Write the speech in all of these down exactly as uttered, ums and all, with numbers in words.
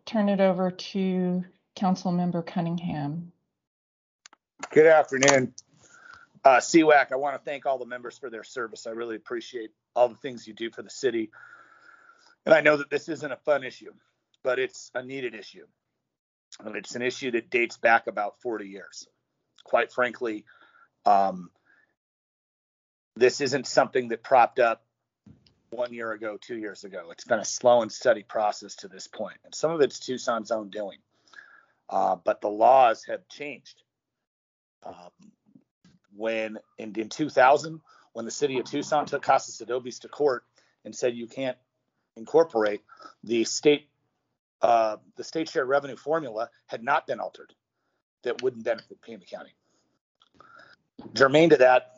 turn it over to Councilmember Cunningham. Good afternoon. Uh, C W A C, I want to thank all the members for their service. I really appreciate all the things you do for the city. And I know that this isn't a fun issue, but it's a needed issue. And it's an issue that dates back about forty years. Quite frankly, um, this isn't something that propped up one year ago, two years ago. It's been a slow and steady process to this point. And some of it's Tucson's own doing. Uh, but the laws have changed. Um, when in, in two thousand, when the city of Tucson took Casas Adobes to court and said you can't incorporate, the state uh, the state share revenue formula had not been altered. That wouldn't benefit Pima County. Germane to that,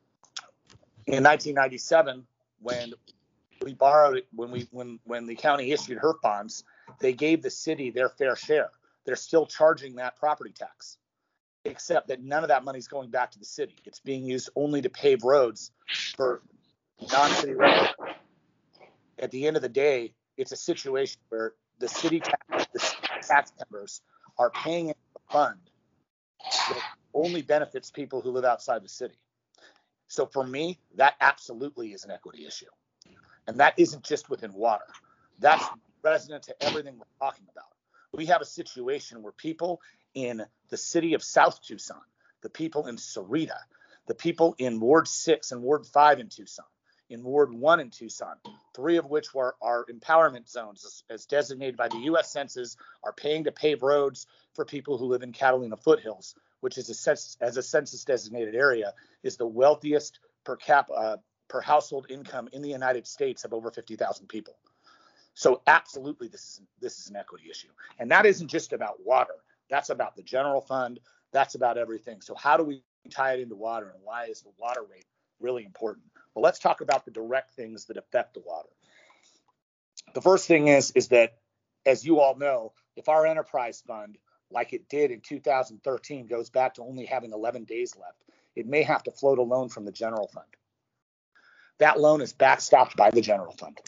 in nineteen ninety-seven, when we borrowed it, when we when when the county issued H E R F bonds, they gave the city their fair share. They're still charging that property tax, except that none of that money is going back to the city. It's being used only to pave roads for non-city revenue. At the end of the day, it's a situation where the city tax, the city tax members are paying into the fund that only benefits people who live outside the city. So for me, that absolutely is an equity issue. And that isn't just within water. That's resonant to everything we're talking about. We have a situation where people in the city of South Tucson, the people in Sarita, the people in Ward six and Ward five in Tucson, in Ward one in Tucson, three of which were our empowerment zones as, as designated by the U S Census, are paying to pave roads for people who live in Catalina Foothills, which is a census, as a census designated area, is the wealthiest per cap uh, per household income in the United States of over fifty thousand people. So absolutely, this is this is an equity issue, and that isn't just about water. That's about the general fund. That's about everything. So how do we tie it into water, and why is the water rate really important? Well, let's talk about the direct things that affect the water. The first thing is is that, as you all know, if our enterprise fund, like it did in two thousand thirteen, goes back to only having eleven days left, it may have to float a loan from the general fund. That loan is backstopped by the general fund.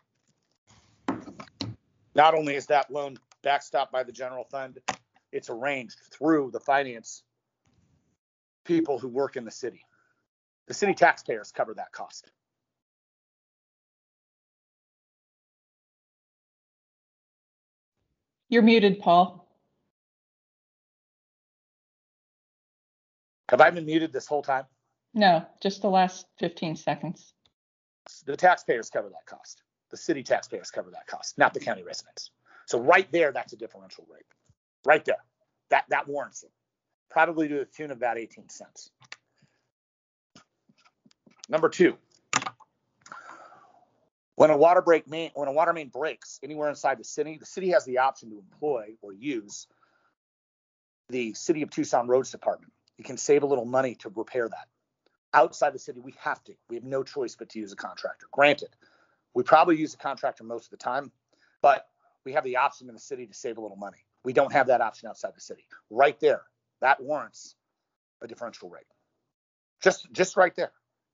Not only is that loan backstopped by the general fund, it's arranged through the finance people who work in the city. The city taxpayers cover that cost. You're muted, Paul. Have I been muted this whole time? No, just the last fifteen seconds. The taxpayers cover that cost. The city taxpayers cover that cost, not the county residents. So right there, that's a differential rate. Right there. That that warrants it. Probably to the tune of about eighteen cents. Number two, when a water break main, when a water main breaks anywhere inside the city, the city has the option to employ or use the City of Tucson Roads Department. You can save a little money to repair that. Outside the city, we have to. We have no choice but to use a contractor. Granted, we probably use a contractor most of the time, but we have the option in the city to save a little money. We don't have that option outside the city. Right there, that warrants a differential rate. Just, just right there.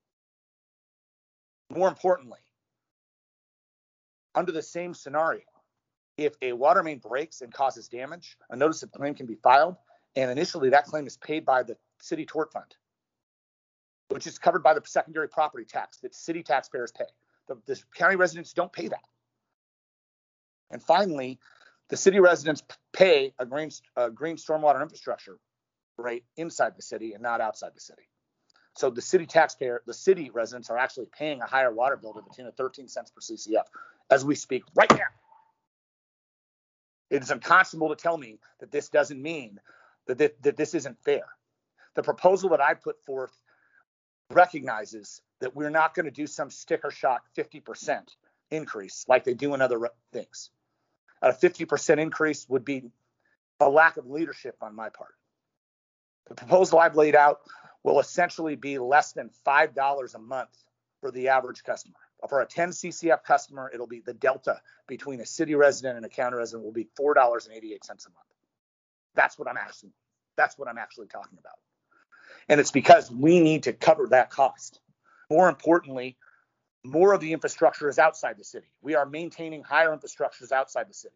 More importantly, under the same scenario, if a water main breaks and causes damage, a notice of claim can be filed, and initially that claim is paid by the city tort fund, which is covered by the secondary property tax that city taxpayers pay. The, the county residents don't pay that. And finally, the city residents pay a green, a green stormwater infrastructure rate inside the city and not outside the city. So the city taxpayer, the city residents are actually paying a higher water bill to the tune of thirteen cents per C C F as we speak right now. It is unconscionable to tell me that this doesn't mean that, that, that this isn't fair. The proposal that I put forth recognizes that we're not going to do some sticker shock fifty percent increase like they do in other things. A fifty percent increase would be a lack of leadership on my part. The proposal I've laid out will essentially be less than five dollars a month for the average customer. For a ten C C F customer, it'll be the delta between a city resident and a county resident will be four dollars and eighty-eight cents a month. That's what I'm actually, that's what I'm actually talking about. And it's because we need to cover that cost. More importantly, more of the infrastructure is outside the city. We are maintaining higher infrastructures outside the city.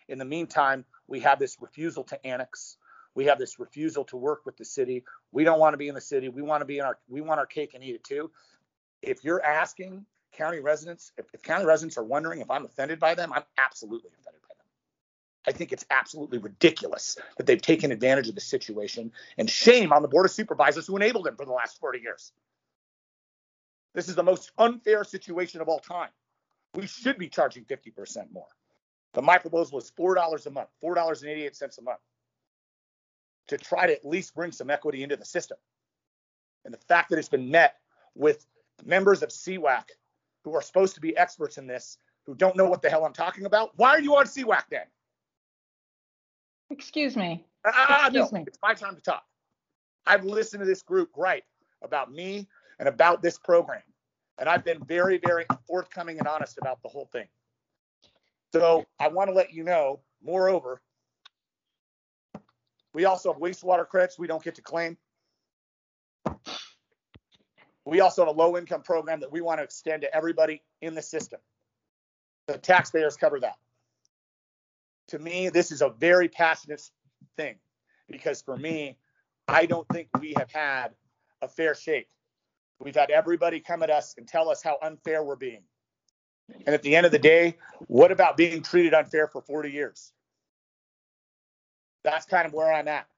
In the meantime, we have this refusal to annex. We have this refusal to work with the city. We don't want to be in the city. We want to be in our, we want our cake and eat it too. If you're asking county residents, if, if county residents are wondering if I'm offended by them, I'm absolutely offended by them. I think it's absolutely ridiculous that they've taken advantage of the situation, and shame on the Board of Supervisors who enabled them for the last forty years. This is the most unfair situation of all time. We should be charging fifty percent more. But my proposal is four dollars a month, four dollars and eighty-eight cents a month, to try to at least bring some equity into the system. And the fact that it's been met with members of C WAC who are supposed to be experts in this, who don't know what the hell I'm talking about. Why are you on C WAC then? Excuse me. Ah, Excuse no, me. it's my time to talk. I've listened to this group gripe about me and about this program, and I've been very, very forthcoming and honest about the whole thing. So I want to let you know, moreover, we also have wastewater credits we don't get to claim. We also have a low-income program that we want to extend to everybody in the system. The taxpayers cover that. To me, this is a very passionate thing, because for me, I don't think we have had a fair shake. We've had everybody come at us and tell us how unfair we're being. And at the end of the day, what about being treated unfair for forty years? That's kind of where I'm at.